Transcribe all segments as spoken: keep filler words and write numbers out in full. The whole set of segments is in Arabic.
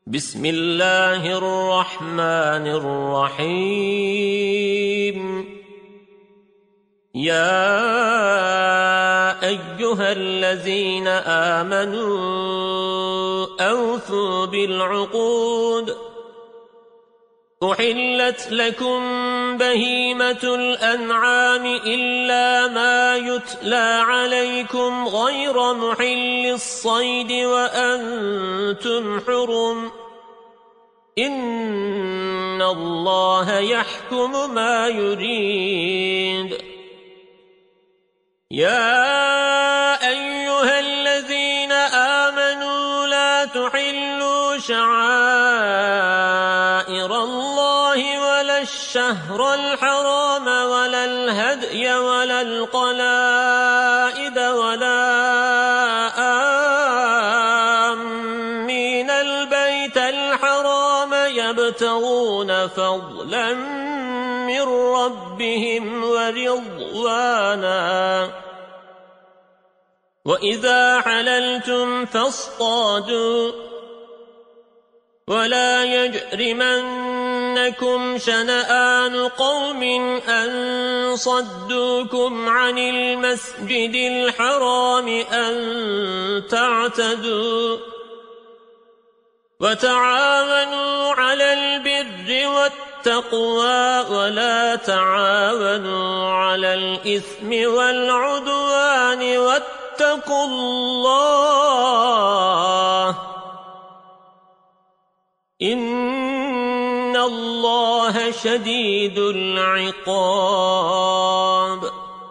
بسم الله الرحمن الرحيم. يا أيها الذين آمنوا أوفوا بالعقود. أحلت لكم بهيمة الأنعام إلا ما يتلى عليكم غير محل الصيد وأنتم حرم. إن الله يحكم ما يريد. يا أيها الذين آمنوا لا تحلوا شعائر الله ولا الشهر الحرام ولا الهدي ولا القلائد ولا آمين البيت الحرام يبتغون فضلا من ربهم ورضوانا. وإذا حللتم فاصطادوا ولا يجرمنكم شنآن قوم أن صدوكم عن المسجد الحرام أن تعتدوا. وتعاونوا على البر والتقوى ولا تعاونوا على الإثم والعدوان واتقوا الله إن الله شديد العقاب.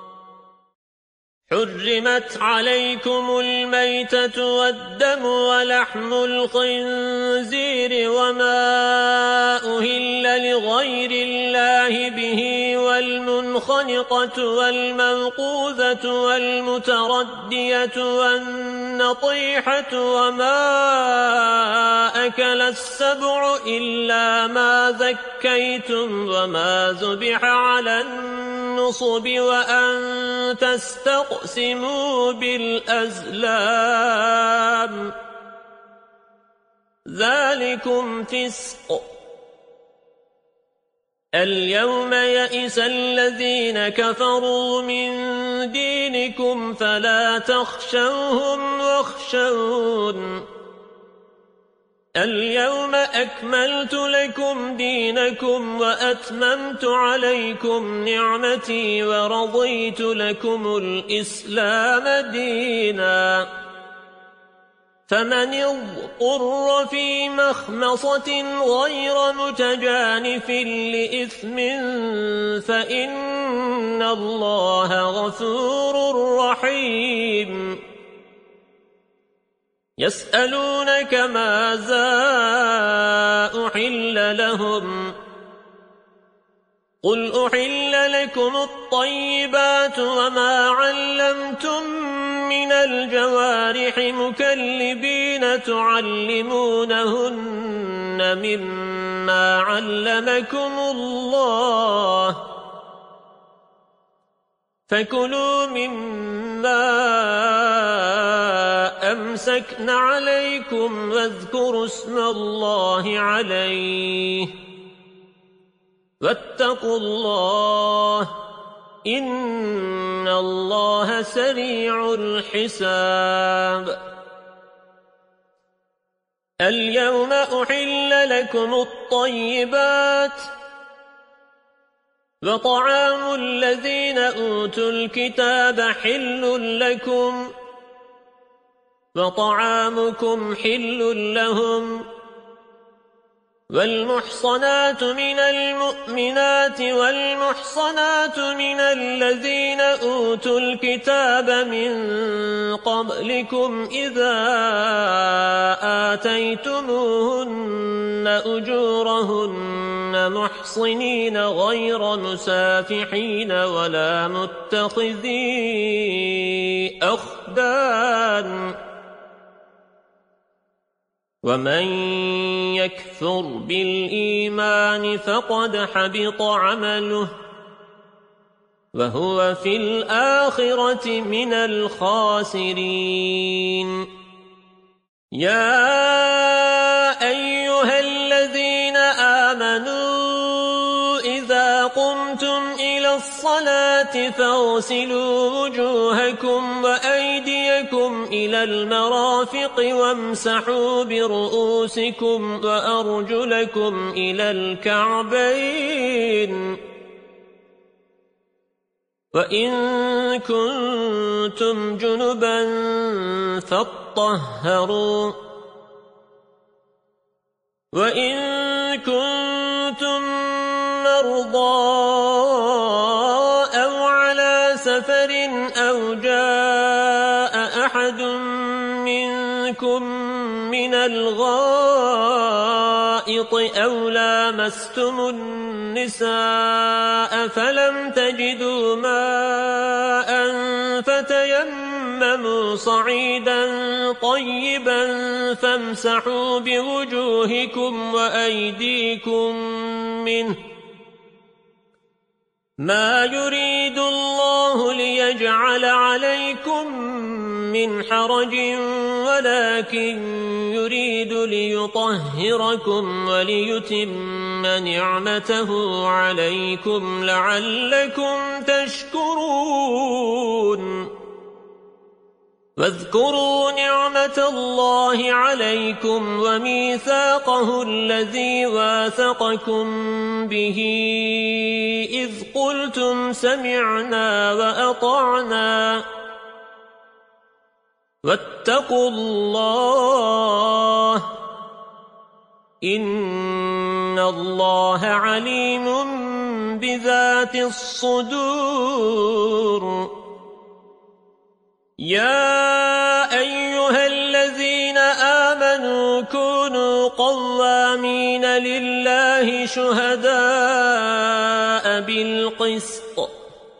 حرمت عليكم الميتة والدم ولحم الخنزير وما أهل لغير الله به والمنخنقة والموقوذة والمتردية والنطيحة وما أكل السبع إلا ما ذكيتم وما ذبح على النصب وأن تستقسموا بالأزلام ذلكم فسق. اليوم يئس الذين كفروا من دينكم فلا تخشوهم واخشون. اليوم أكملت لكم دينكم وأتممت عليكم نعمتي ورضيت لكم الإسلام دينا. فمن اضطر في مخمصة غير متجانف لإثم فإن الله غفور رحيم. يسألونك ماذا أحل لهم قل أحل لكم الطيبات وما علمتم من الجوارح مكلبين تعلمونهن مما علمكم الله فكلوا مما أمسكن عليكم واذكروا اسم الله عليه واتقوا الله إن الله سريع الحساب. اليوم أحل لكم الطيبات وطعام الذين أوتوا الكتاب حل لكم وطعامكم حل لهم. والمحصنات من المؤمنات والمحصنات من الذين أوتوا الكتاب من قبلكم إذا آتيتموهن أجورهن محصنين غير مسافحين ولا متخذي أخدان. ومن يكفر بالإيمان فقد حبط عمله وهو في الآخرة من الخاسرين. يا أيها قمتم إلى الصلاة فاغسلوا وجوهكم وأيديكم إلى المرافق وامسحوا برؤوسكم وأرجلكم إلى الكعبين وإن كنتم جنبا فاطهروا وإن كنتم مرضى أو على سفر أو جاء أحد منكم من الغائط أو لامستم النساء فلم تجدوا ماء فتيمموا صعيدا طيبا فامسحوا بوجوهكم وأيديكم منه ما يريد الله ليجعل عليكم من حرج ولكن يريد ليطهركم وليتم نعمته عليكم لعلكم تشكرون واذكروا نعمة الله عليكم وميثاقه الذي واثقكم به إذ قلتم سمعنا وأطعنا واتقوا الله إن الله عليم بذات الصدور يا أيها الذين آمنوا كونوا قوامين لله شهداء بالقسط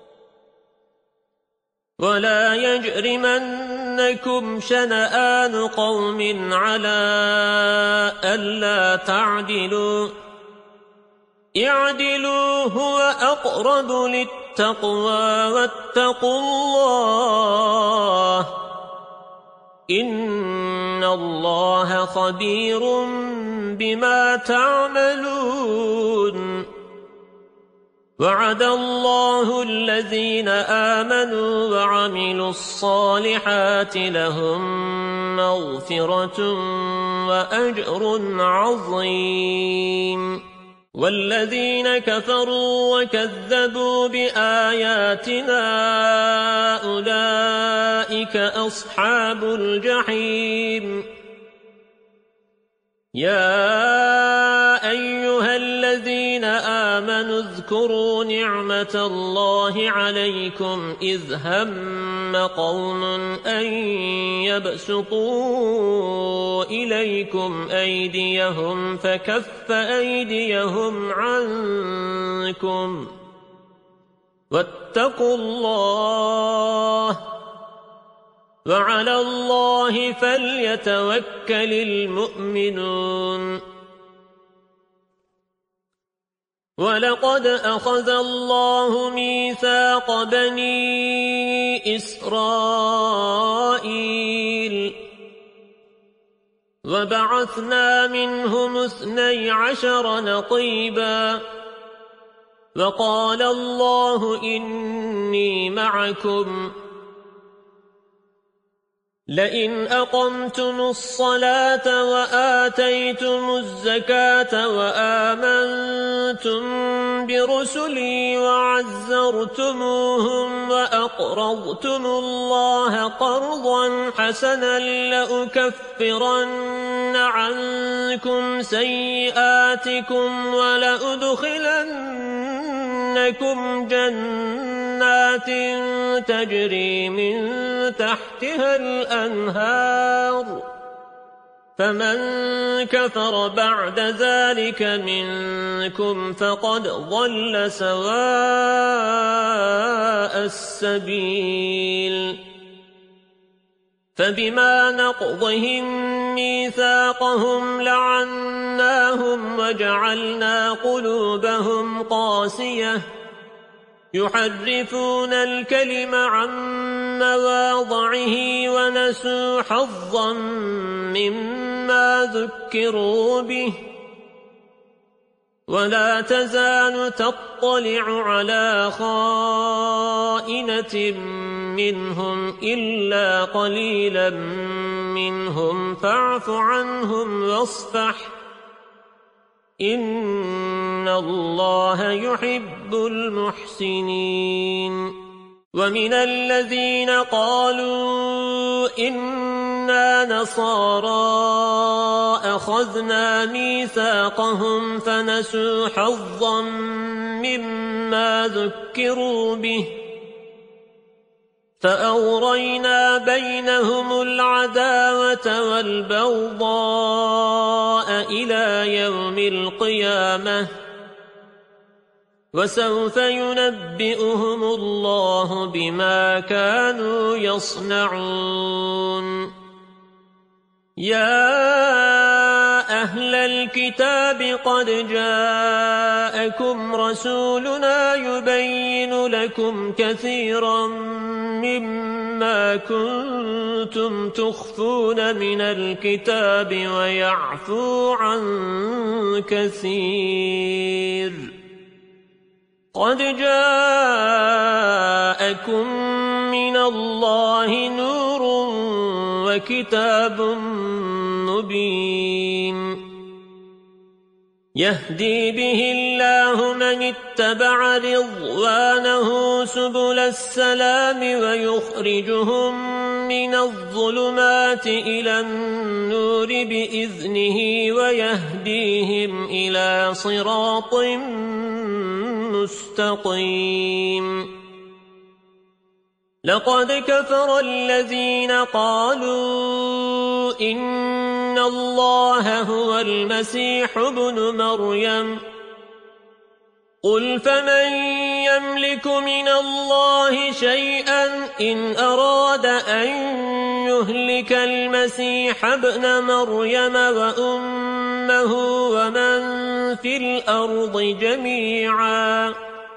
ولا يجرمنكم شنآن قوم على ألا تعدلوا اعدلوا هو أقرب للتقوى واتقوا الله إن الله خبير بما تعملون وعد الله الذين آمنوا وعملوا الصالحات لهم مغفرة وأجر عظيم والذين كفروا وكذبوا بآياتنا أولئك أصحاب الجحيم يا أيها الذين آمنوا اذكروا نعمة الله عليكم إذ هم قوم أن يبسطوا إليكم أيديهم فكف أيديهم عنكم واتقوا الله وعلى الله فليتوكل المؤمنون ولقد أخذ الله ميثاق بني إسرائيل وبعثنا منهم اثني عشر نقيبا وقال الله إني معكم لئن أقمتم الصلاة وآتيتم الزكاة وآمنتم برسلي وعزرتموهم وأقرضتم الله قرضا حسنا لأكفرن عنكم سيئاتكم ولأدخلنكم جنات تجري من تحتها الأنهار فمن كفر بعد ذلك منكم فقد ضل سواء السبيل فبما نقضهم ميثاقهم لعناهم وجعلنا قلوبهم قاسية يحرفون الكلم عن مواضعه ونسوا حظا مما ذكروا به ولا تزال تطلع على خائنة منهم إلا قليلا منهم فاعف عنهم واصفح إن الله يحب المحسنين ومن الذين قالوا إنا نصارى أخذنا ميثاقهم فنسوا حظا مما ذكروا به فأغرينا بينهم العداوة والبغضاء إلى يوم القيامة وسوف ينبئهم الله بما كانوا يصنعون يا أهل الكتاب قد جاءكم رسولنا يبين لكم كثيرا مما كنتم تخفون من الكتاب ويعفو عن كثير قد جاءكم من الله نور وكتاب مبين يهدي به الله من اتبع رضوانه سبل السلام ويخرجهم من الظلمات إلى النور بإذنه ويهديهم إلى صراط مستقيم لقد كفر الذين قالوا إن الله هو المسيح ابن مريم قل فمن يملك من الله شيئا إن أراد أن يهلك المسيح ابن مريم وأمه ومن في الأرض جميعا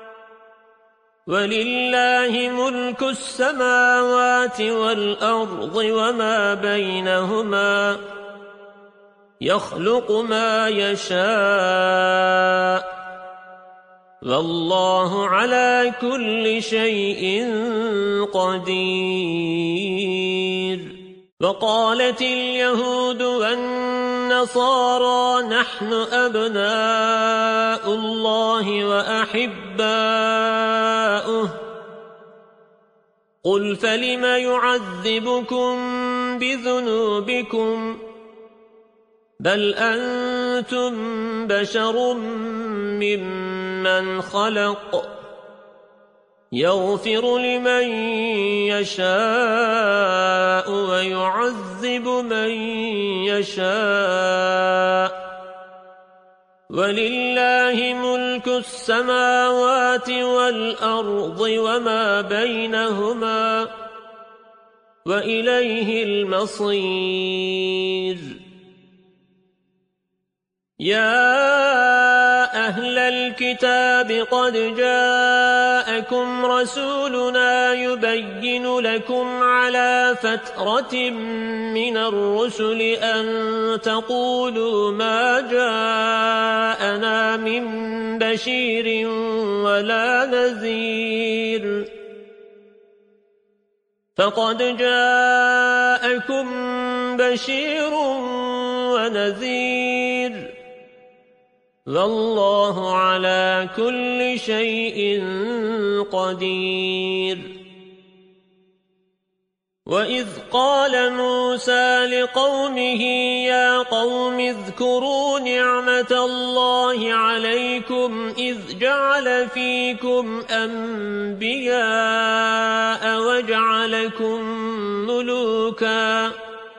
ولله ملك السماوات والأرض وما بينهما يخلق ما يشاء والله على كل شيء قدير وقالت اليهود والنصارى نحن أبناء الله وأحباؤه قل فلم يعذبكم بذنوبكم بل أنتم بشر ممن خلق يغفر لمن يشاء ويعذب من يشاء ولله ملك السماوات والأرض وما بينهما وإليه المصير يا أهل الكتاب قد جاءكم رسولنا يبين لكم على فترة من الرسل أن تقولوا ما جاءنا من بشير ولا نذير فقد جاءكم بشير ونذير والله على كل شيء قدير وإذ قال موسى لقومه يا قوم اذكروا نعمة الله عليكم إذ جعل فيكم أنبياء وجعلكم ملوكا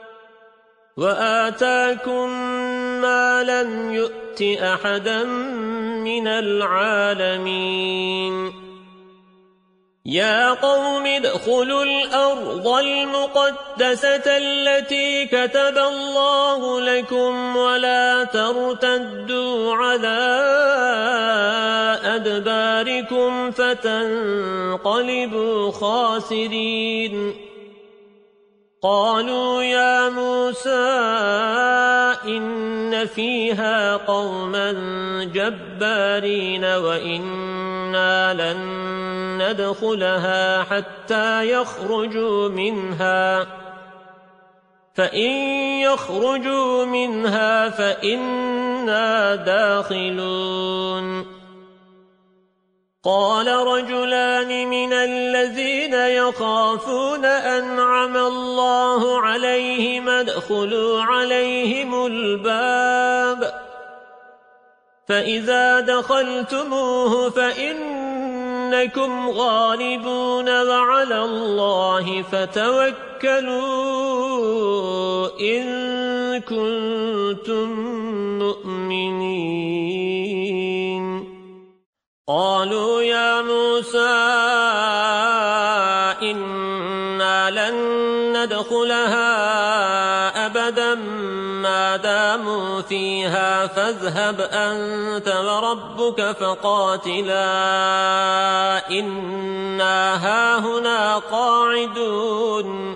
وآتاكم ما لم يؤت أحدا من العالمين يا قوم ادخلوا الأرض المقدسة التي كتب الله لكم ولا ترتدوا على أدباركم فتنقلبوا خاسرين قالوا يا موسى إن فيها قوما جبارين وإنا لن ندخلها حتى يخرجوا منها فإن يخرجوا منها فإنا داخلون قال رجلان من الذين يخافون أنعم الله عليهم ادخلوا عليهم الباب فإذا دخلتموه فإنكم غالبون وعلى الله فتوكلوا إن كنتم مؤمنين قالوا يا موسى إنا لن ندخلها أبدا ما داموا فيها فاذهب أنت وربك فقاتلا إنا هاهنا قاعدون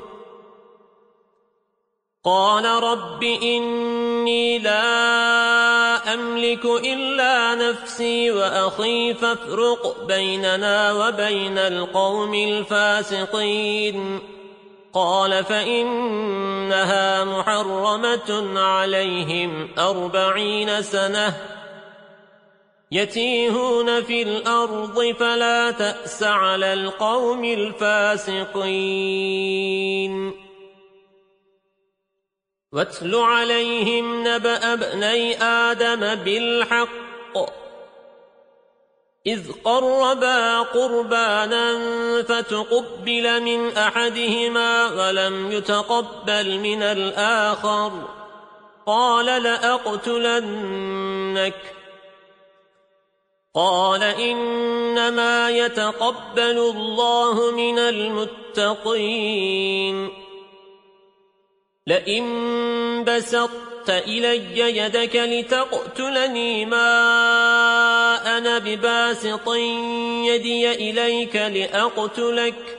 قال رب إني لا أملك إلا نفسي وأخي فافرق بيننا وبين القوم الفاسقين قال فإنها محرمة عليهم أربعين سنة يتيهون في الأرض فلا تأس على القوم الفاسقين واتل عليهم نبأ ابني آدم بالحق إذ قربا قربانا فتقبل من أحدهما ولم يتقبل من الآخر قال لأقتلنك قال إنما يتقبل الله من المتقين لئن بسطت إلي يدك لتقتلني ما أنا بباسط يدي إليك لأقتلك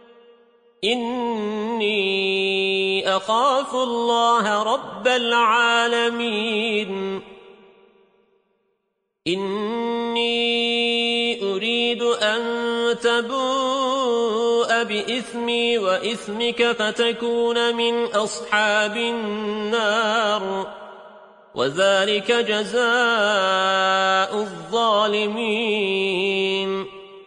إني أخاف الله رب العالمين إني أريد أن تبوء بإثمي وإثمك فتكون من أصحاب النار وذلك جزاء الظالمين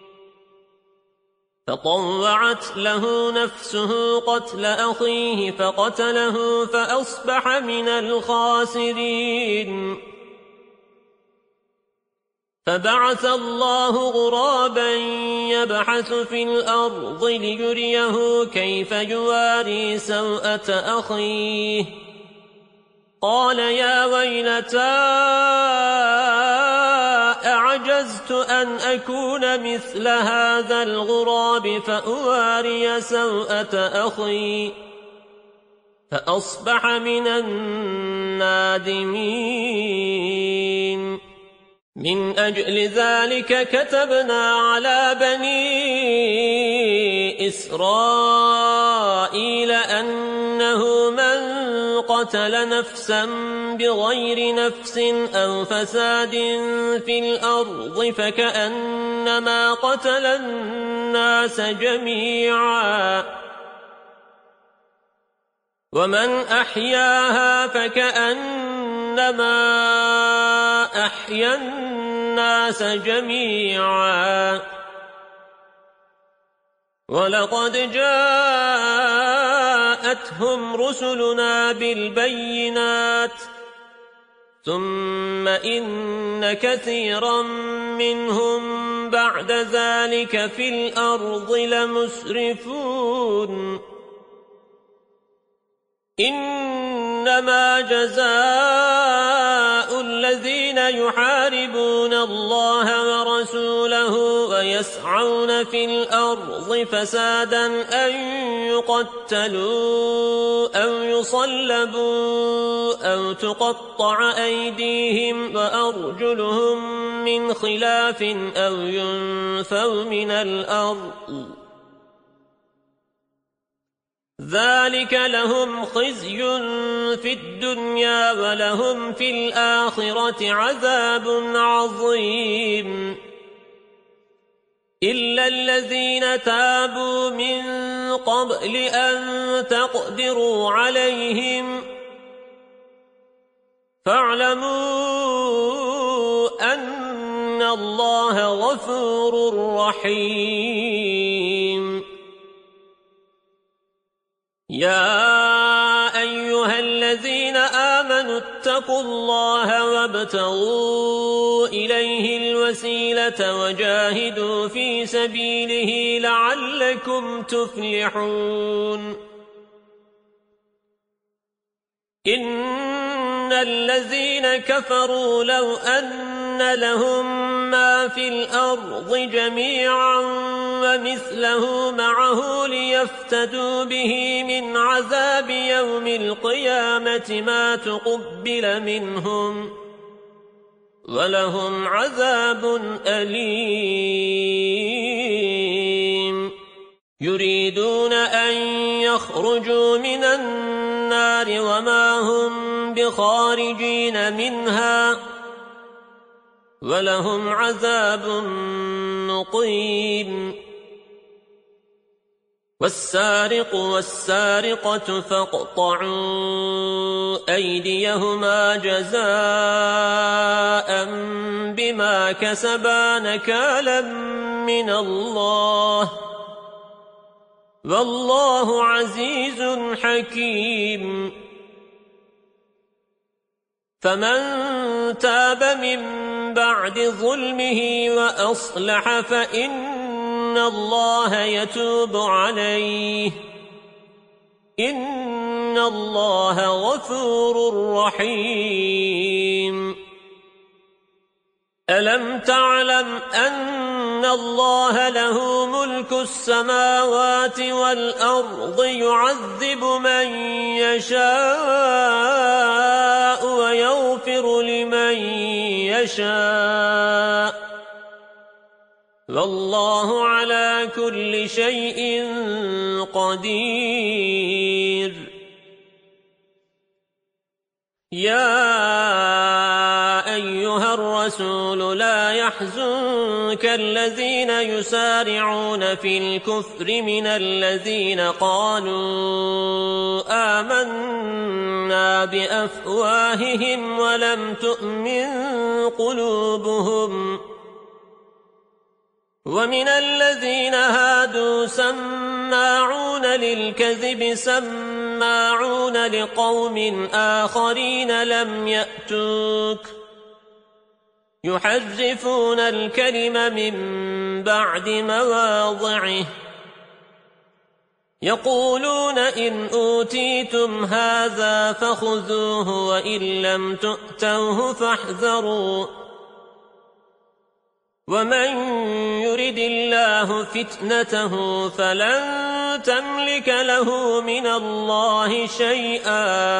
فطوعت له نفسه قتل أخيه فقتله فأصبح من الخاسرين فبعث الله غرابا يبحث في الأرض ليريه كيف يواري سوءة أخيه قال يا ويلتى أعجزت أن أكون مثل هذا الغراب فأواري سوءة أخي فأصبح من النادمين من أجل ذلك كتبنا على بني إسرائيل أنه من قتل نفسا بغير نفس أو فساد في الأرض فكأنما قتل الناس جميعا ومن أحياها فكأنما أحيا الناس جميعا ولقد جاءتهم رسلنا بالبينات ثم إن كثيرا منهم بعد ذلك في الأرض لمسرفون إنما جزاء الذين يحاربون الله ورسوله ويسعون في الأرض فسادا أن يقتلوا أو يصلبوا أو تقطع أيديهم وأرجلهم من خلاف أو ينفوا من الأرض ذلك لهم خزي في الدنيا ولهم في الآخرة عذاب عظيم إلا الذين تابوا من قبل أن تقدروا عليهم فاعلموا أن الله غفور رحيم يا أيها الذين آمنوا اتقوا الله وابتغوا إليه الوسيلة وجاهدوا في سبيله لعلكم تفلحون إن الذين كفروا لو أن لهم ما في الأرض جميعا ومثله معه ليفتدوا به من عذاب يوم القيامة ما تقبل منهم ولهم عذاب أليم يريدون أن يخرجوا من النار وما هم بخارجين منها ولهم عذاب مقيم والسارق والسارقة فاقطعوا أيديهما جزاء بما كسبا نكالا من الله والله عزيز حكيم فمن تاب من بعد ظلمه وأصلح فإن الله يتوب عليه إن الله غفور رحيم ألم تعلم أن الله له ملك السماوات والأرض يعذب من يشاء ويغفر لمن يشاء والله على كل شيء قدير يا أيها الرسول لا يحزنك الذين يسارعون في الكفر من الذين قالوا آمنا بأفواههم ولم تؤمن قلوبهم ومن الذين هادوا سماعون للكذب سماعون لقوم آخرين لم يأتوك يحرفون الكلم من بعد مواضعه يقولون إن أوتيتم هذا فخذوه وإن لم تؤتوه فاحذروا ومن يرد الله فتنته فلن تملك له من الله شيئا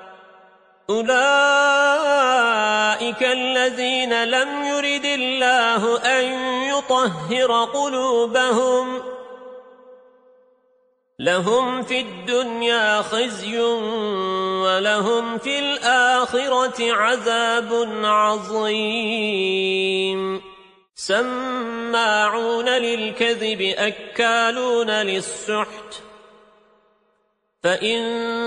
أولئك الذين لم يرد الله أن يطهر قلوبهم لهم في الدنيا خزي ولهم في الآخرة عذاب عظيم سماعون للكذب أكالون للسحت فإن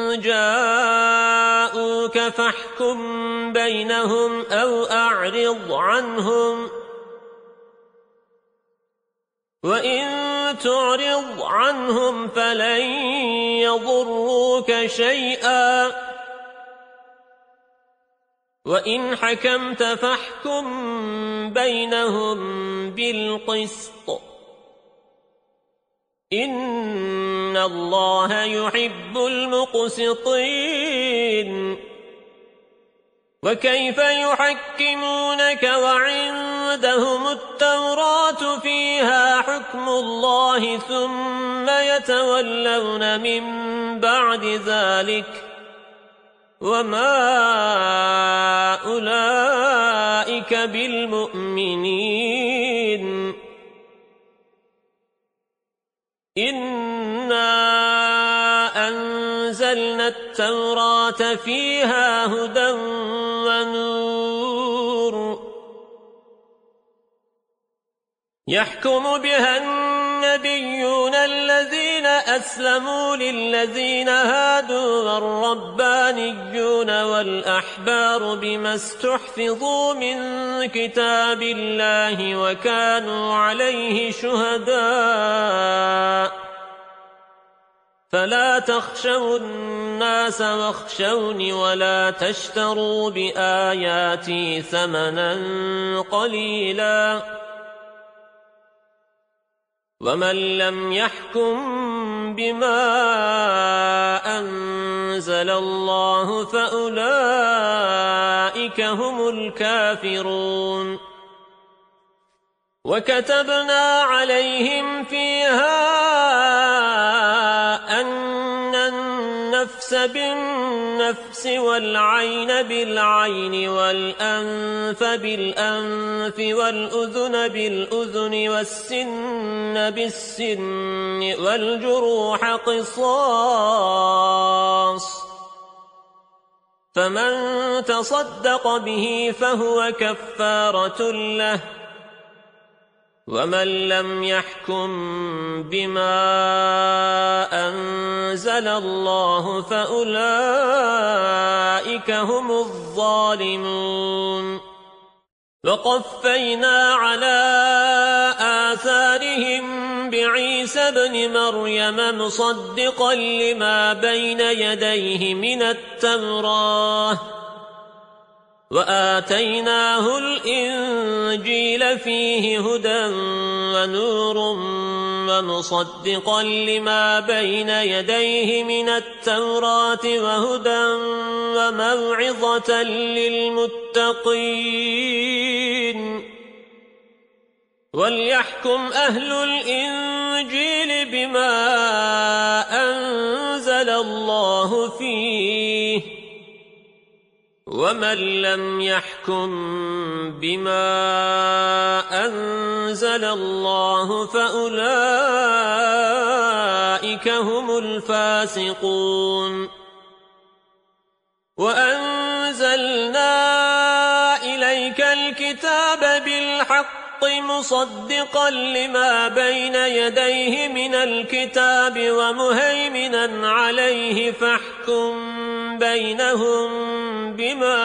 جاءوك فاحكم بينهم أو أعرض عنهم وإن تعرض عنهم فلن يضروك شيئا وإن حكمت فاحكم بينهم بالقسط إن الله يحب المقسطين وكيف يحكمونك وعندهم التوراة فيها حكم الله ثم يتولون من بعد ذلك وما أولئك بالمؤمنين إنا نزلنا التوراة فيها هدى ونور يحكم بها النبيون الذين أسلموا للذين هادوا والربانيون والأحبار بما استحفظوا من كتاب الله وكانوا عليه شهداء فلا تخشوا الناس واخشوني ولا تشتروا بآياتي ثمنا قليلا ومن لم يحكم بما أنزل الله فأولئك هم الكافرون وكتبنا عليهم فيها أن النفس بالنفس والعين بالعين والأنف بالأنف والأذن بالأذن والسن بالسن والجروح قصاص فمن تصدق به فهو كفارة له ومن لم يحكم بما أنزل الله فأولئك هم الظالمون وقفينا على آثارهم بعيسى ابن مريم مصدقا لما بين يديه من التوراة وآتيناه الإنجيل فيه هدى ونور ومصدقا لما بين يديه من التوراة وهدى وموعظة للمتقين وليحكم أهل الإنجيل بما أنزل الله فيه ومن لم يحكم بما أنزل الله فأولئك هم الفاسقون وأنزلنا إليك الكتاب بالحق مصدقا لما بين يديه من الكتاب ومهيمنا عليه فاحكم بينهم بما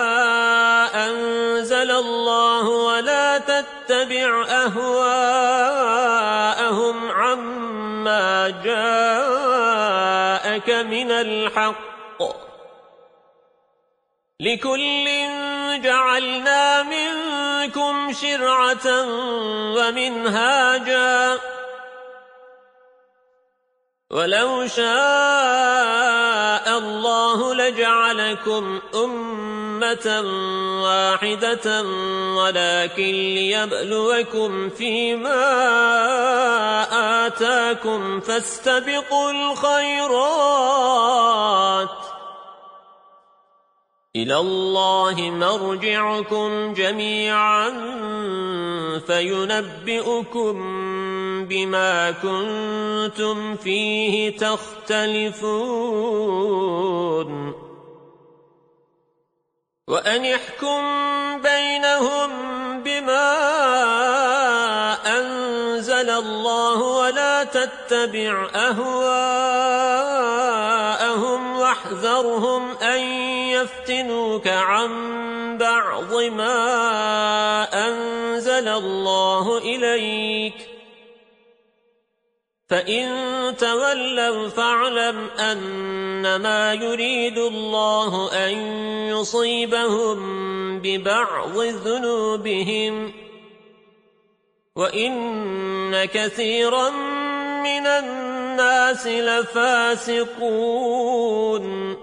أنزل الله ولا تتبع أهواءهم عما جاءك من الحق لكل جعلنا منكم شرعة ومنهاجا ولو شاء الله لجعلكم أمة واحدة ولكن ليبلوكم فيما آتاكم فاستبقوا الخيرات إلى الله مرجعكم جميعا فينبئكم بما كنتم فيه تختلفون وأن يحكم بينهم بما أنزل الله ولا تتبع أهواءهم واحذرهم أن يفتنوك عن بعض ما أنزل الله إليك فإن تولوا فاعلم أنما يريد الله أن يصيبهم ببعض ذنوبهم وإن كثيرا من الناس لفاسقون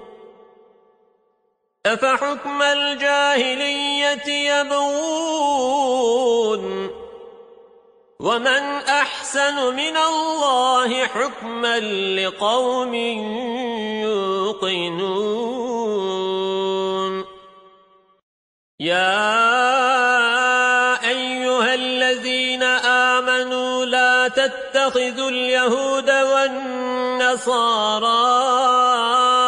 أفحكم الجاهلية يبغون ومن أحسن من الله حكما لقوم يوقنون يا أيها الذين آمنوا لا تتخذوا اليهود والنصارى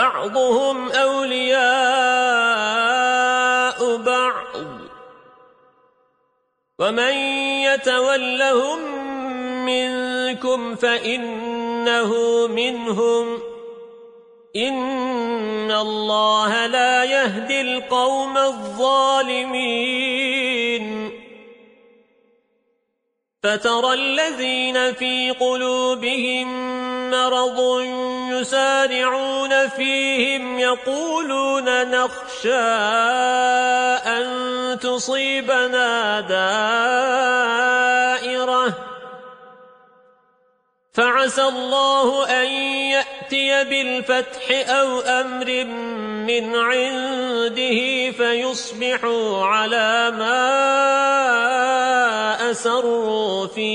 بعضهم أولياء بعض ومن يتولهم منكم فإنه منهم إن الله لا يهدي القوم الظالمين فترى الذين في قلوبهم مرض يسارعون فيهم يقولون نخشى أن تصيبنا دائرة فعسى الله أن يأتي بالفتح أو أمر من عنده فيصبحوا على ما أسروا في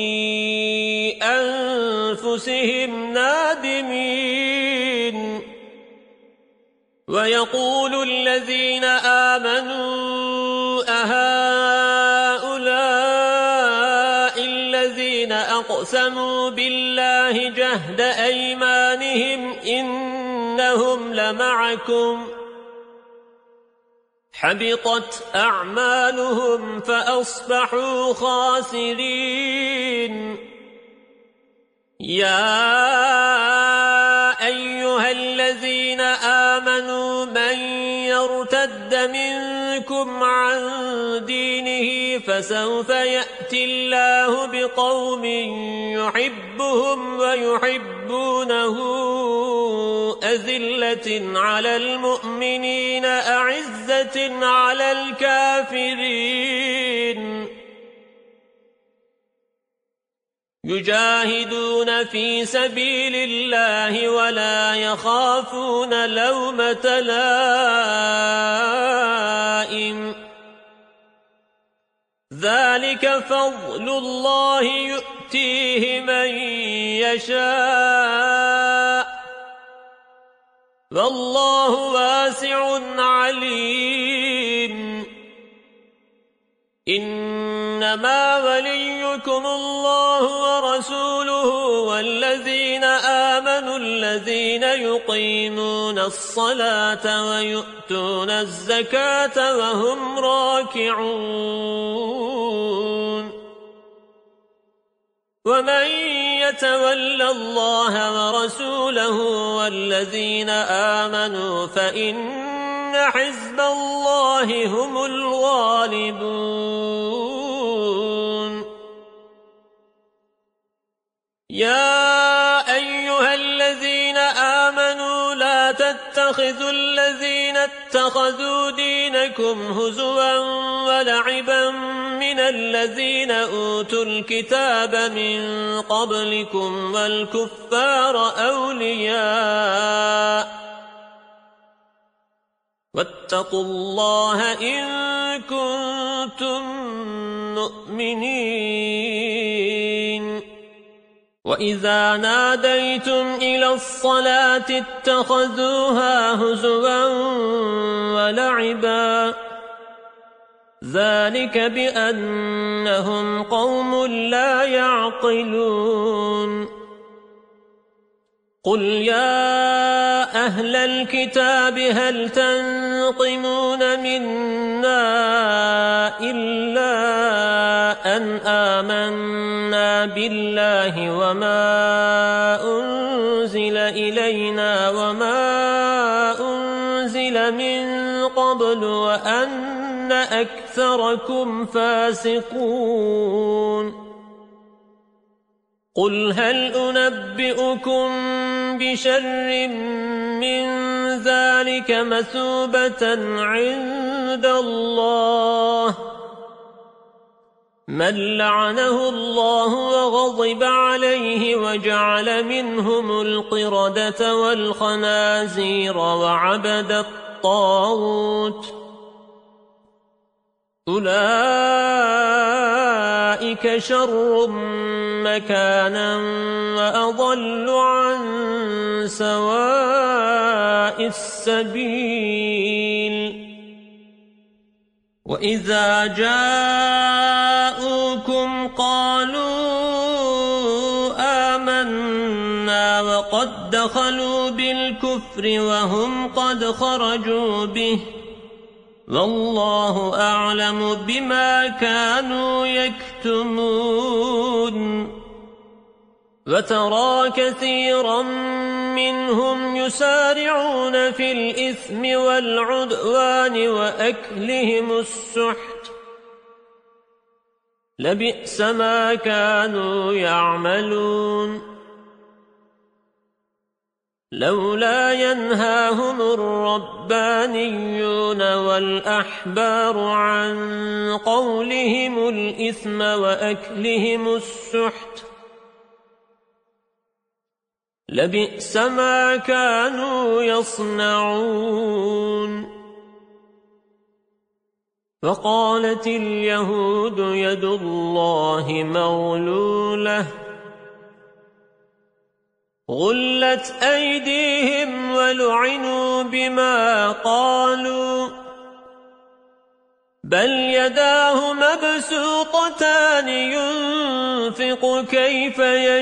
أنفسهم نادمين ويقول الذين آمنوا أهؤلاء الذين أقسموا بالله جهد أيمانهم إنهم لمعكم حبطت أعمالهم فأصبحوا خاسرين يا أيها الذين آمنوا من يرتد منكم عن دينه فسوف يأتي الله بقوم يحبهم ويحبونه أذلة على المؤمنين أعزة على الكافرين يجاهدون في سبيل الله ولا يخافون لومة لائم ذلك فضل الله يؤتيه من يشاء والله واسع عليم إنما وليكم الله ورسوله والذين آمنوا الذين يقيمون الصلاة ويؤتون الزكاة وهم راكعون ومن يتول الله ورسوله والذين آمنوا فإن حزب الله هم الغالبون يا أيها الذين آمنوا لا تتخذوا الذين اتخذوا دينكم هزوا ولعبا من الذين أوتوا الكتاب من قبلكم والكفار أولياء واتقوا الله إن كنتم مؤمنين وإذا ناديتم إلى الصلاة اتخذوها هزوا ولعبا ذلك بأنهم قوم لا يعقلون قل يا أهل الكتاب هل تنقمون منا إلا أن آمنا بالله وما أنزل إلينا وما أنزل من قبل وأن أكثركم فاسقون قل هل أنبئكم بشر من ذلك مثوبة عند الله من لعنه الله وغضب عليه وجعل منهم القردة والخنازير وعبد الطاغوت أولئك شر مكانا وأضل عن سواء السبيل وإذا جاءوكم قالوا آمنا وقد دخلوا بالكفر الكفر وهم قد خرجوا به والله أعلم بما كانوا يكتمون وترى كثيرا منهم يسارعون في الإثم والعدوان وأكلهم السحت لبئس ما كانوا يعملون لولا ينهاهم الربانيون والأحبار عن قولهم الإثم وأكلهم السحت لبئس ما كانوا يصنعون وقالت اليهود يد الله مغلولة غلت أيديهم ولعنوا بما قالوا بل يداه مبسوطتان ينفق كيف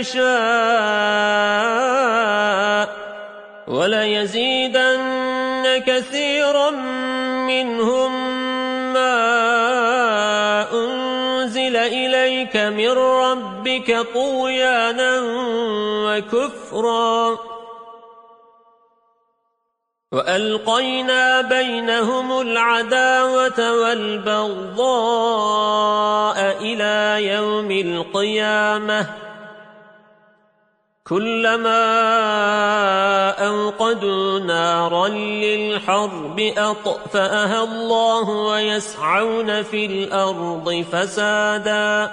يشاء وليزيدن كثيرا منهم ما أنزل إليك من ربك طغيانا وكفرا وألقينا بينهم العداوة والبغضاء إلى يوم القيامة كلما أوقدوا نارا للحرب أطفأها الله ويسعون في الأرض فسادا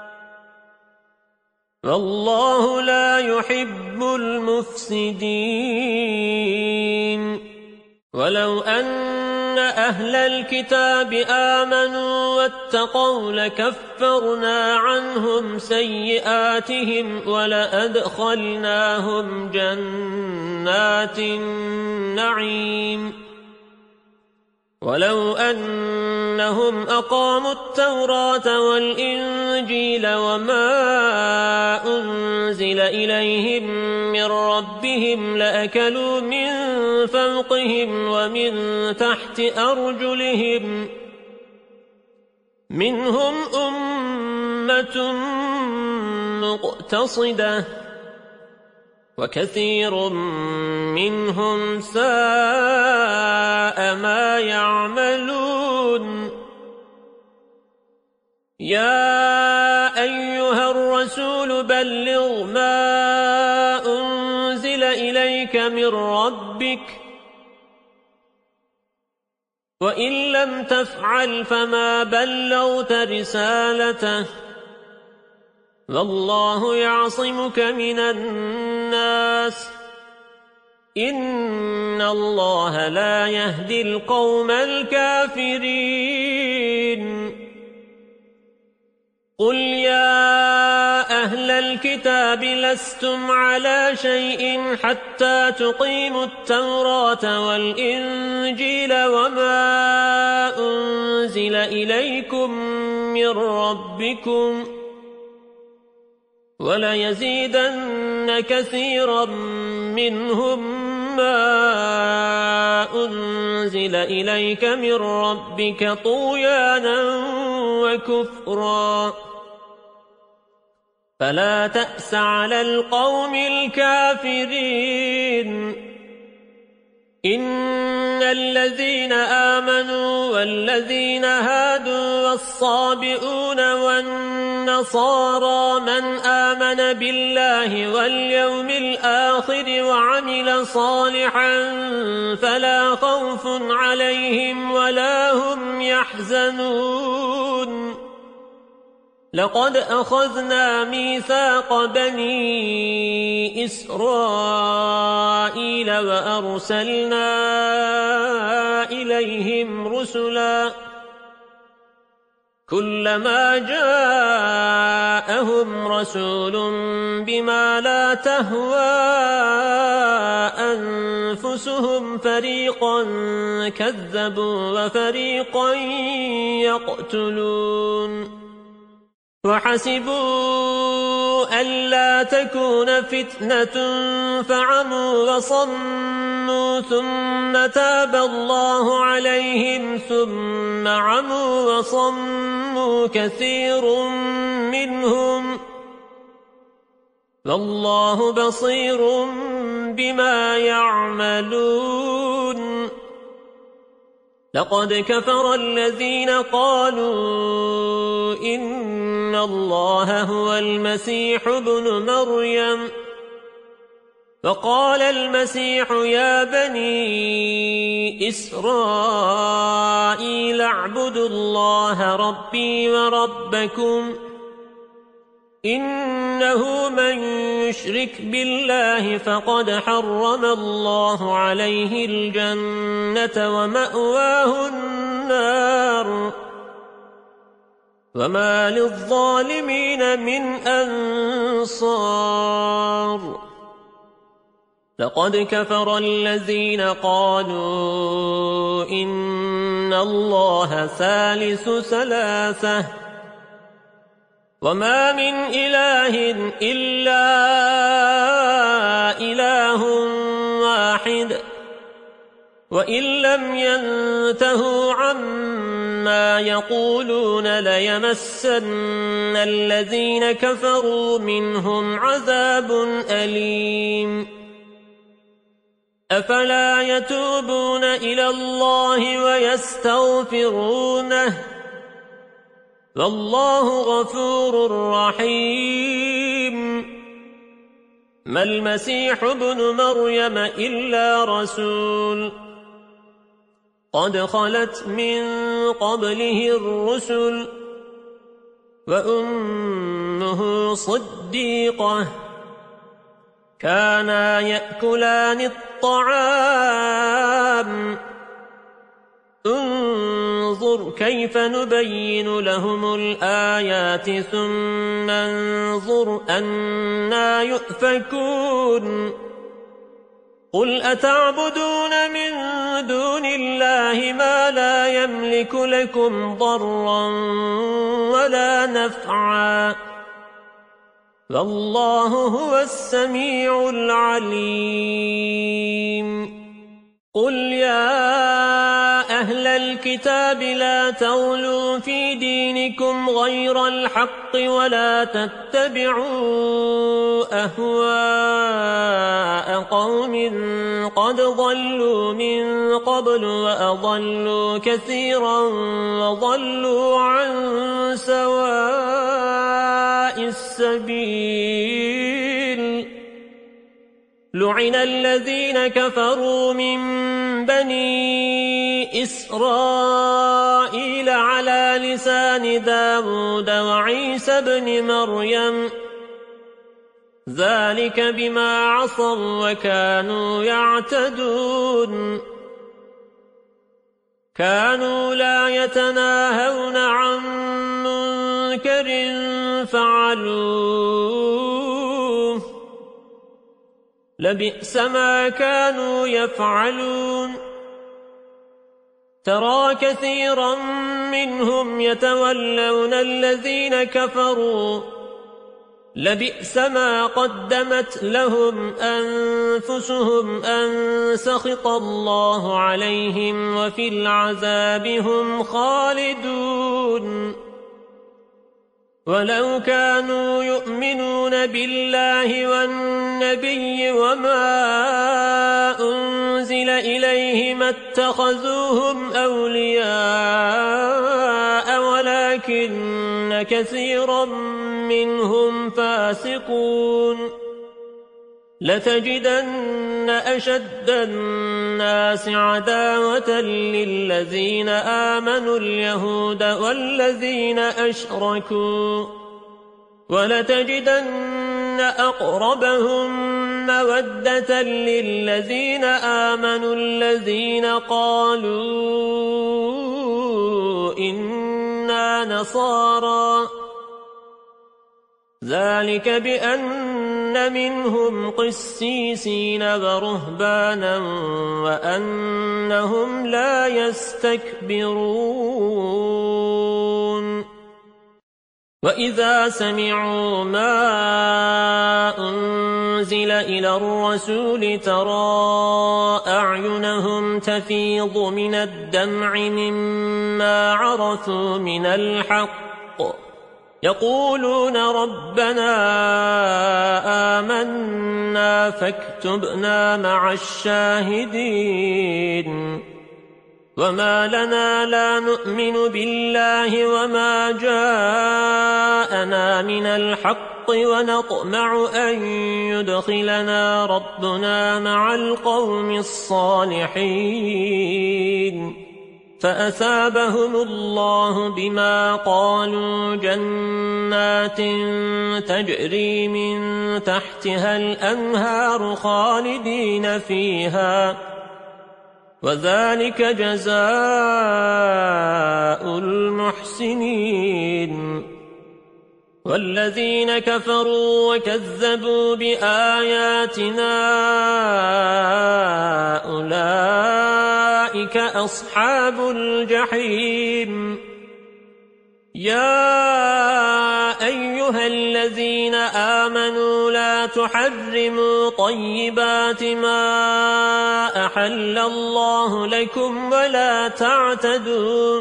والله لا يحب المفسدين ولو أن أهل الكتاب آمنوا واتقوا لكفرنا عنهم سيئاتهم ولأدخلناهم جنات النعيم ولو أنهم أقاموا التوراة والإنجيل وما أنزل إليهم من ربهم لأكلوا من فوقهم ومن تحت أرجلهم منهم أمة مقتصدة وكثير منهم ساء ما يعملون يا أيها الرسول بلغ ما أنزل إليك من ربك وإن لم تفعل فما بلغت رسالته والله يعصمك من الناس إن الله لا يهدي القوم الكافرين قل يا أهل الكتاب لستم على شيء حتى تقيموا التوراة والإنجيل وما أنزل إليكم من ربكم وليزيدن كثيرا منهم ما أنزل إليك من ربك طغيانا وكفرا فلا تأس على القوم الكافرين إن الذين آمنوا والذين هادوا والصابئون والنصارى من آمن بالله واليوم الآخر وعمل صالحا فلا خوف عليهم ولا هم يحزنون لقد أخذنا ميثاق بني إسرائيل وأرسلنا إليهم رسلا كلما جاءهم رسول بما لا تهوى أنفسهم فريقا كذبوا وفريقا يقتلون وحسبوا ألا تكون فتنة فعموا وصموا ثم تاب الله عليهم ثم عموا وصموا كثير منهم والله بصير بما يعملون لقد كفر الذين قالوا إن الله هو المسيح ابن مريم فقال المسيح يا بني إسرائيل اعبدوا الله ربي وربكم إنه من يشرك بالله فقد حرم الله عليه الجنة ومأواه النار وما للظالمين من أنصار لقد كفر الذين قالوا إن الله ثالث ثلاثة وما من إله إلا إله واحد وإن لم ينتهوا عما يقولون ليمسن الذين كفروا منهم عذاب أليم أفلا يتوبون إلى الله ويستغفرونه والله غفور رحيم ما المسيح ابن مريم إلا رسول قد خلت من قبله الرسل وأمه صديقة كانا يأكلان الطعام انظر كيف نبين لهم الآيات ثم انظر أنا يؤفكون قل أتعبدون من دون الله ما لا يملك لكم ضرا ولا نفعا والله هو السميع العليم قل يا أهل الكتاب لا تغلوا في دينكم غير الحق ولا تتبعوا أهواء قوم قد ضلوا من قبل وأضلوا كثيرا وضلوا عن سواء السبيل لعن الذين كفروا من بني إسرائيل على لسان داود وعيسى بن مريم ذلك بما عصوا وكانوا يعتدون كانوا لا يتناهون عن منكر فعلوه لبئس ما كانوا يفعلون ترى كثيرا منهم يتولون الذين كفروا لبئس ما قدمت لهم أنفسهم أن سخط الله عليهم وفي العذاب هم خالدون ولو كانوا يؤمنون بالله والنبي وما أنزل إليه ما اتخذوهم أولياء ولكن كثيرا منهم فاسقون لتجدن أشد الناس عداوة للذين آمنوا اليهود والذين أشركوا ولتجدن أقربهم مودة للذين آمنوا الذين قالوا إنا نصارى ذلك بأن منهم قسيسين ورهبانا وأنهم لا يستكبرون وَإِذَا سَمِعُوا مَا أُنزِلَ إِلَى الرَّسُولِ تَرَى أَعْيُنَهُمْ تَفِيضُ مِنَ الدَّمْعِ مِمَّا عَرَفُوا مِنَ الْحَقِّ يَقُولُونَ رَبَّنَا آمَنَّا فَاكْتُبْنَا مَعَ الشَّاهِدِينَ وَمَا لَنَا لَا نُؤْمِنُ بِاللَّهِ وَمَا جَاءَنَا مِنَ الْحَقِّ وَنَطْمَعُ أَن يُدْخِلَنَا رَبُّنَا مَعَ الْقَوْمِ الصَّالِحِينَ فَأَثَابَهُمُ اللَّهُ بِمَا قَالُوا جَنَّاتٍ تَجْرِي مِن تَحْتِهَا الْأَنْهَارُ خَالِدِينَ فِيهَا وَذَلِكَ جَزَاءُ الْمُحْسِنِينَ وَالَّذِينَ كَفَرُوا وَكَذَّبُوا بِآيَاتِنَا أُولَئِكَ أَصْحَابُ الْجَحِيمِ يَا أَيُّهَا الَّذِينَ آمَنُوا لَا تُحَرِّمُوا طَيِّبَاتِ مَا أَحَلَّ اللَّهُ لَكُمْ وَلَا تَعْتَدُوا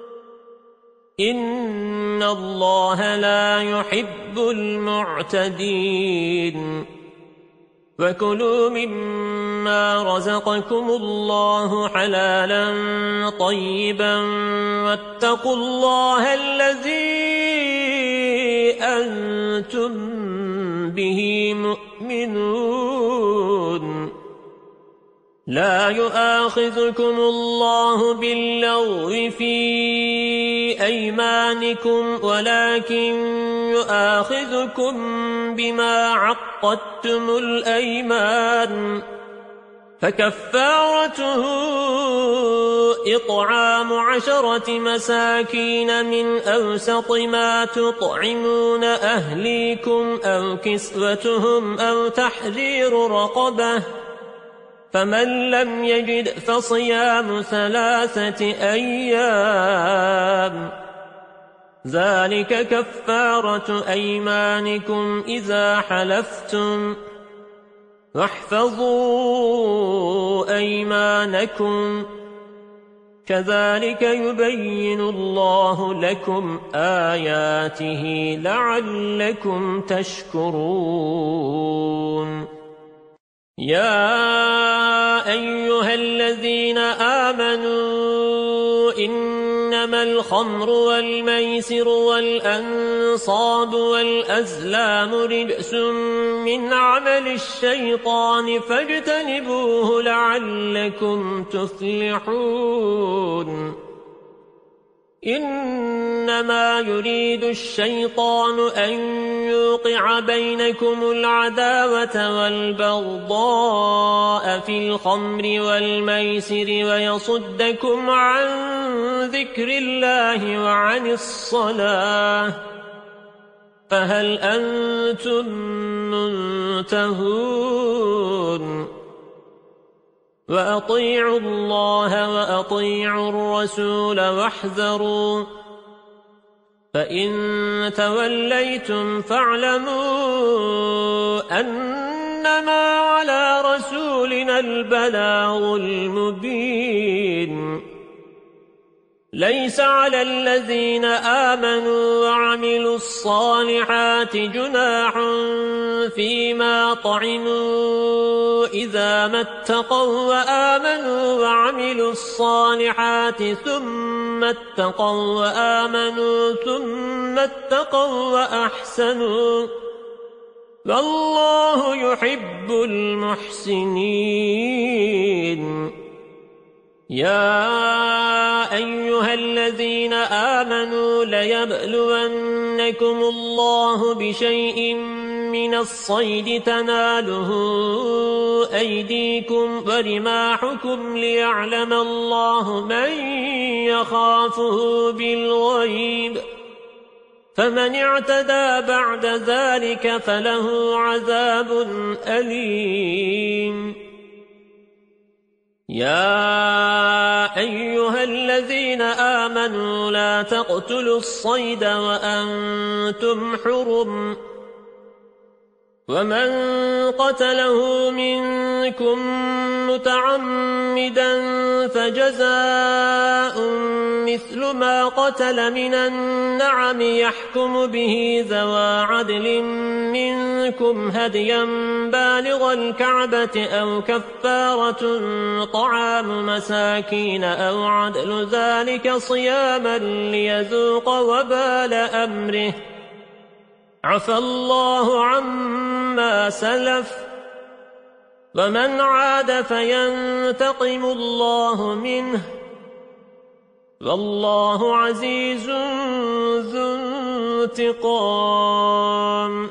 إِنَّ اللَّهَ لَا يُحِبُّ الْمُعْتَدِينَ وَكُلُوا مِمَّا رَزَقَكُمُ اللَّهُ حَلَالًا طَيِّبًا وَاتَّقُوا اللَّهَ الَّذِي أَنْتُمْ بِهِ مُؤْمِنُونَ لا يؤاخذكم الله باللغو في أيمانكم ولكن يؤاخذكم بما عقدتم الأيمان فكفارته إطعام عشرة مساكين من أوسط ما تطعمون أهليكم أو كسوتهم أو تحرير رقبة فمن لم يجد فصيام ثلاثة أيام ذلك كفارة أيمانكم إذا حلفتم واحفظوا أيمانكم كذلك يبين الله لكم آياته لعلكم تشكرون يا أيها الذين آمنوا إنما الخمر والميسر والأنصاب والأزلام رجس من عمل الشيطان فاجتنبوه لعلكم تفلحون إنما يريد الشيطان أن يوقع بينكم العداوة والبغضاء في الخمر والميسر ويصدكم عن ذكر الله وعن الصلاة فهل أنتم منتهون وأطيعوا الله وأطيعوا الرسول واحذروا فإن توليتم فاعلموا أنما على رسولنا البلاغ المبين ليس على الذين آمنوا وعملوا الصالحات جناح فيما طعموا إذا ما اتقوا وآمنوا وعملوا الصالحات ثم اتقوا وآمنوا ثم اتقوا وأحسنوا والله يحب المحسنين يا أيها الذين آمنوا ليبلونكم الله بشيء من الصيد تناله أيديكم ورماحكم ليعلم الله من يخافه بالغيب فمن اعتدى بعد ذلك فله عذاب أليم يا أيها الذين آمنوا لا تقتلوا الصيد وأنتم حرم ومن قتله منكم متعمدا فجزاء مثل ما قتل من النعم يحكم به ذوى عدل منكم هديا بالغ الكعبة أو كفارة طعام مساكين أو عدل ذلك صياما ليذوق وبال أمره عفى الله عما سلف ومن عاد فينتقم الله منه والله عزيز ذو انتقام.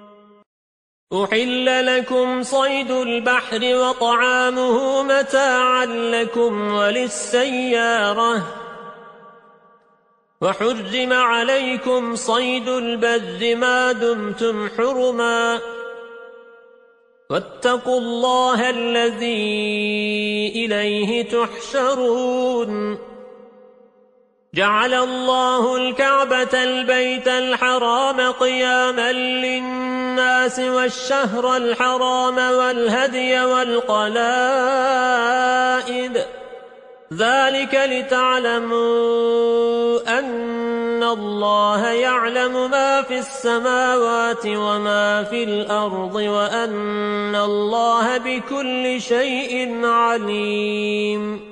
أحل لكم صيد البحر وطعامه متاعا لكم وللسيارة وحرم عليكم صيد البر ما دمتم حرما واتقوا الله الذي إليه تحشرون. جعل الله الكعبة البيت الحرام قياما للناس والشهر الحرام والهدي والقلائد ذلك لتعلموا أن الله يعلم ما في السماوات وما في الأرض وأن الله بكل شيء عليم.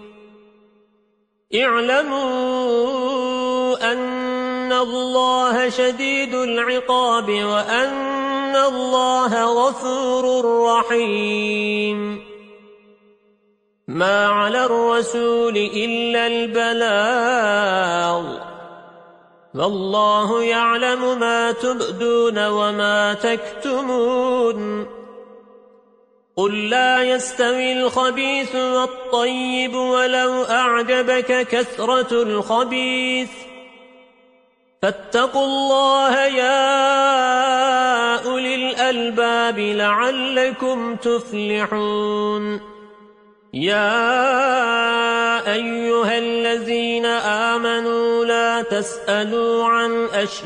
اعلموا أن الله شديد العقاب وأن الله غفور رحيم. ما على الرسول إلا البلاغ والله يعلم ما تبدون وما تكتمون. قل لا يستوي الخبيث والطيب ولو أعجبك كثرة الخبيث فاتقوا الله يا أولي الألباب لعلكم تفلحون. يا أيها الذين آمنوا لا تسألوا عن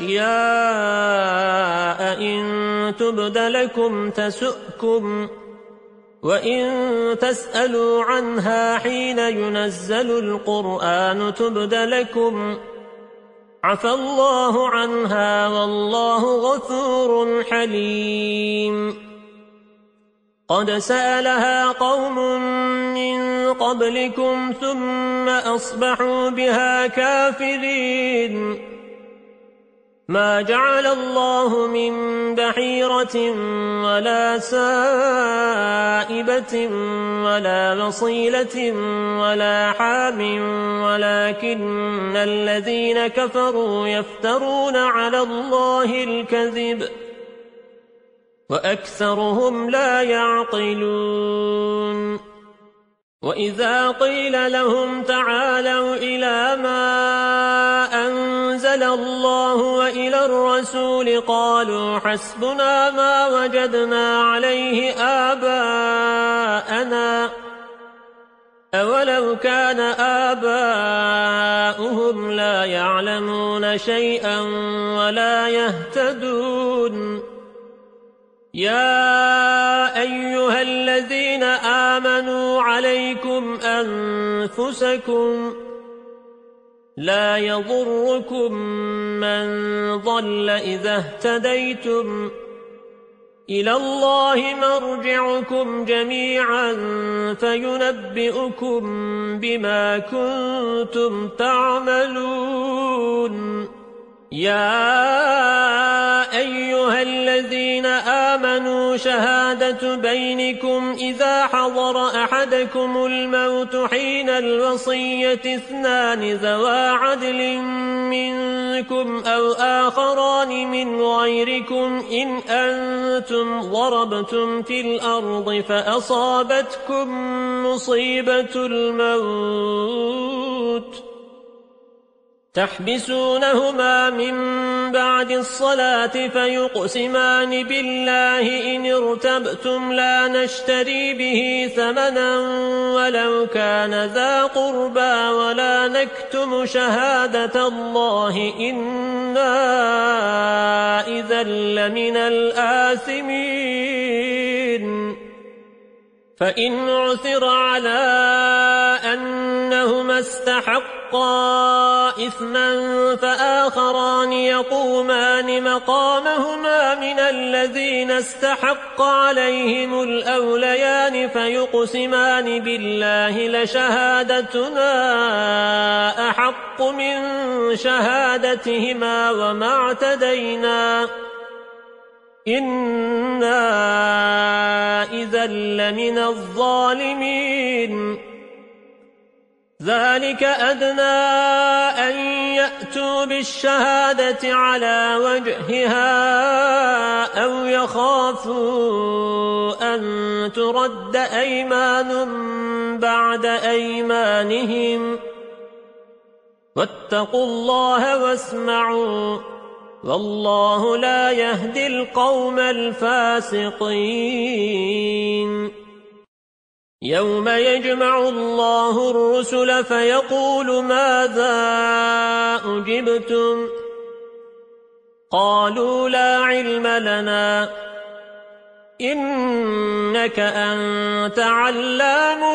أشياء إن تبد لكم تسؤكم وإن تسألوا عنها حين ينزل القرآن تبد لكم عفى الله عنها والله غفور حليم. قد سألها قوم من قبلكم ثم أصبحوا بها كافرين. ما جعل الله من بحيرة ولا سائبة ولا وصيلة ولا حام ولكن الذين كفروا يفترون على الله الكذب وأكثرهم لا يعقلون. وإذا قيل لهم تعالوا إلى ما أنزل الله وإلى الرسول قالوا حسبنا ما وجدنا عليه آباءنا أولو كان آباؤهم لا يعلمون شيئا ولا يهتدون. يا أيها الذين آمنوا عليكم أنفسكم لا يضركم من ضل إذا اهتديتم إلى الله مرجعكم جميعا فينبئكم بما كنتم تعملون. يا أيها الذين آمنوا شهادة بينكم إذا حضر أحدكم الموت حين الوصية اثنان ذوى عدل منكم أو آخران من غيركم إن أنتم ضربتم في الأرض فأصابتكم مصيبة الموت تحبسونهما من بعد الصلاة فيقسمان بالله إن ارتبتم لا نشتري به ثمنا ولو كان ذا قربى ولا نكتم شهادة الله إنا إذا لمن الآثمين فإن عثر على أنهما استحقا إثما فآخران يقومان مقامهما من الذين استحق عليهم الأوليان فيقسمان بالله لشهادتنا أحق من شهادتهما وما اعتدينا إنا إذا لمن الظالمين ذلك أدنى أن يأتوا بالشهادة على وجهها أو يخافوا أن ترد أيمان بعد أيمانهم واتقوا الله واسمعوا والله لا يهدي القوم الفاسقين يوم يجمع الله الرسل فيقول ماذا أجبتم قالوا لا علم لنا إنك أنت علام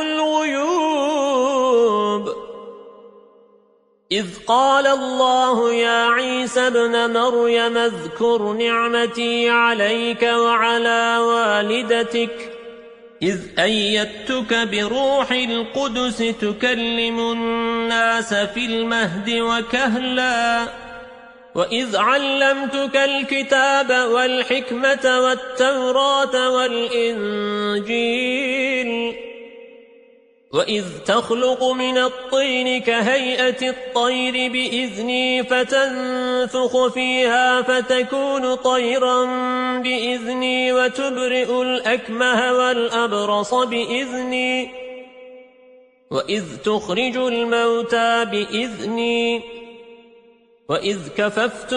الغيوب إذ قال الله يا عيسى ابن مريم اذكر نعمتي عليك وعلى والدتك إذ أيدتك بروح القدس تكلم الناس في المهد وكهلا وإذ علمتك الكتاب والحكمة والتوراة والإنجيل وإذ تخلق من الطين كهيئة الطير بإذني فتنفخ فيها فتكون طيرا بإذني وتبرئ الأكمه والأبرص بإذني وإذ تخرج الموتى بإذني وإذ كففت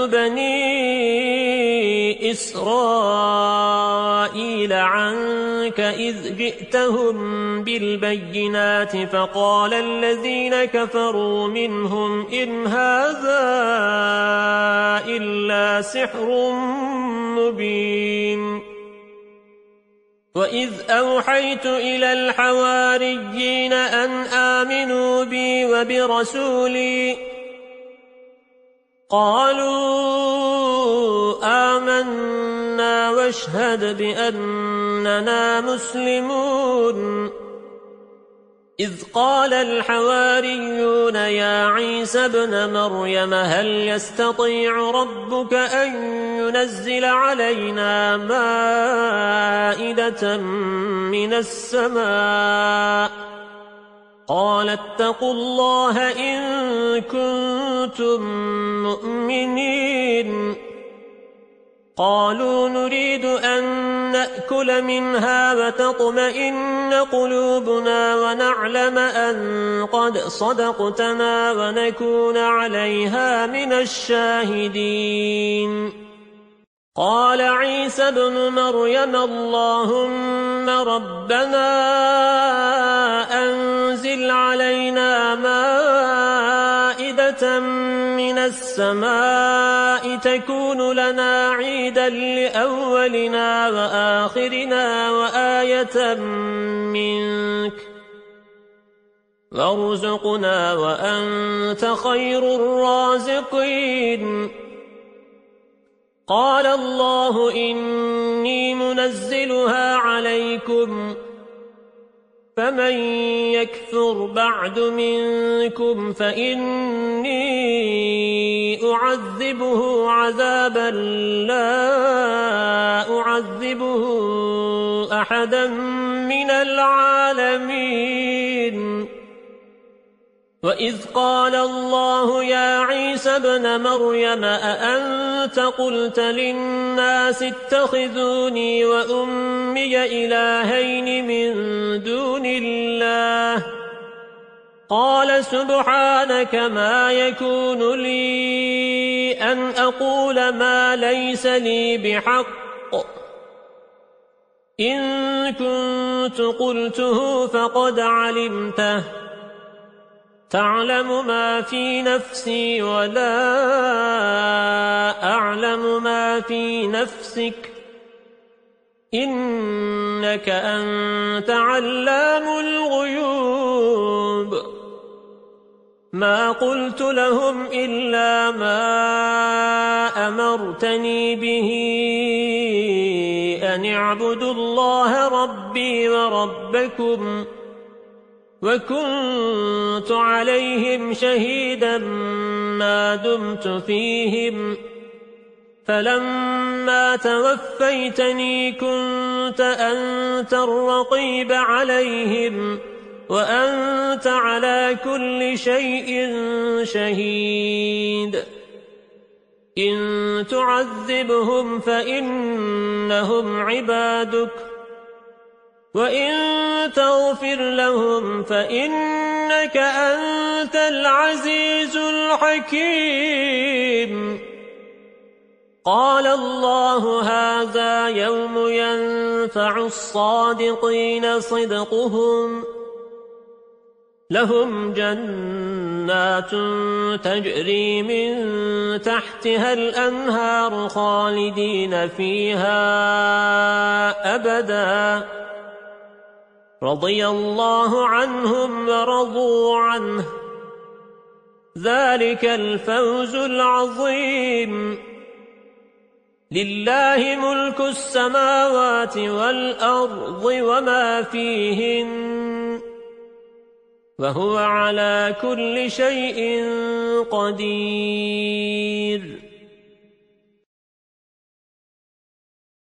بني إسرائيل عنك إذ جئتهم بالبينات فقال الذين كفروا منهم إن هذا إلا سحر مبين وإذ أوحيت إلى الحواريين أن آمنوا بي وبرسولي قالوا آمنا واشهد بأننا مسلمون إذ قال الحواريون يا عيسى ابن مريم هل يستطيع ربك أن ينزل علينا مائدة من السماء قال اتقوا الله إن كنتم مؤمنين قالوا نريد أن نأكل منها وتطمئن قلوبنا ونعلم أن قد صدقتنا ونكون عليها من الشاهدين قال عيسى ابن مريم اللهم ربنا أنزل علينا مائدة من السماء تكون لنا عيدا لأولنا وآخرنا وآية منك وارزقنا وأنت خير الرازقين قال الله إني منزلها عليكم فمن يكفر بعد منكم فإني أعذبه عذابا لا أعذبه أحدا من العالمين وإذ قال الله يا عيسى ابن مريم أأنت قلت للناس اتخذوني وأمي إلهين من دون الله قال سبحانك ما يكون لي أن أقول ما ليس لي بحق إن كنت قلته فقد علمته تعلم ما في نفسي ولا أعلم ما في نفسك إنك أنت علام الغيوب ما قلت لهم إلا ما أمرتني به أن اعبدوا الله ربي وربكم وكنت عليهم شهيدا ما دمت فيهم فلما توفيتني كنت أنت الرقيب عليهم وأنت على كل شيء شهيد إن تعذبهم فإنهم عبادك وإن تغفر لهم فإنك أنت العزيز الحكيم قال الله هذا يوم ينفع الصادقين صدقهم لهم جنات تجري من تحتها الأنهار خالدين فيها أبدا رضي الله عنهم ورضوا عنه ذلك الفوز العظيم لله ملك السماوات والأرض وما فيهن وهو على كل شيء قدير